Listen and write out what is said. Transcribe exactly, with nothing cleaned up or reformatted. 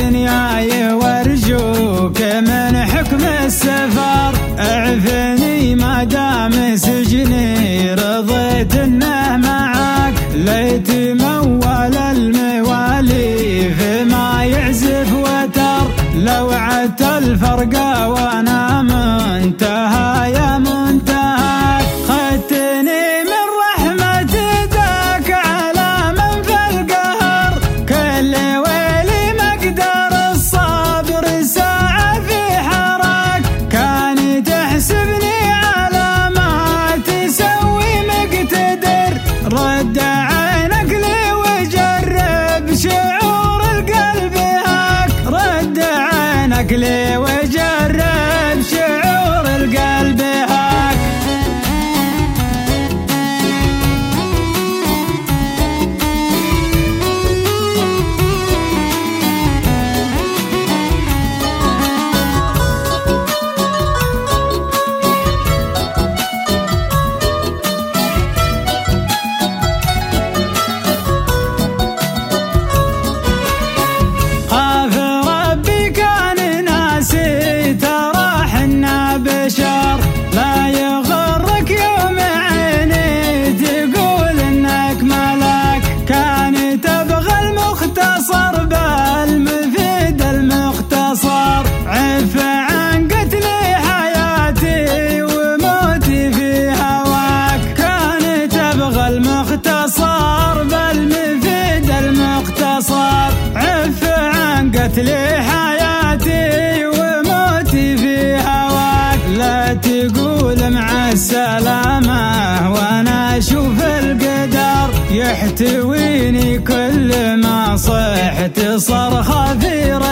دنياي وارجوك من حكم السفر اعفني ما دام سجني رضيت انه معاك ليت موال الموالي فيما يعزف وتر لو عدت الفرقة وانا منتهى يا منتهى خدتني من رحمة ذاك على من في القهر كل ويلي مقدر الصبر ساعة في حراك كان تحسبني على ما تسوي مقتدر رد عينك لي وجرب شعور القلب هاك رد عينك لي وجرب شعور القلب هاك لا يغرك يوم عيني تقول انك ملاك كان تبغى المختصر بالمفيد المختصر عف عن قتل حياتي وموتي في هواك كان تبغى المختصر بالمفيد المختصر عف عن قتل حياتي وموتي في هواك لا تقول مع السلامة وانا اشوف القدر يحتويني كل ما صحت صرخة في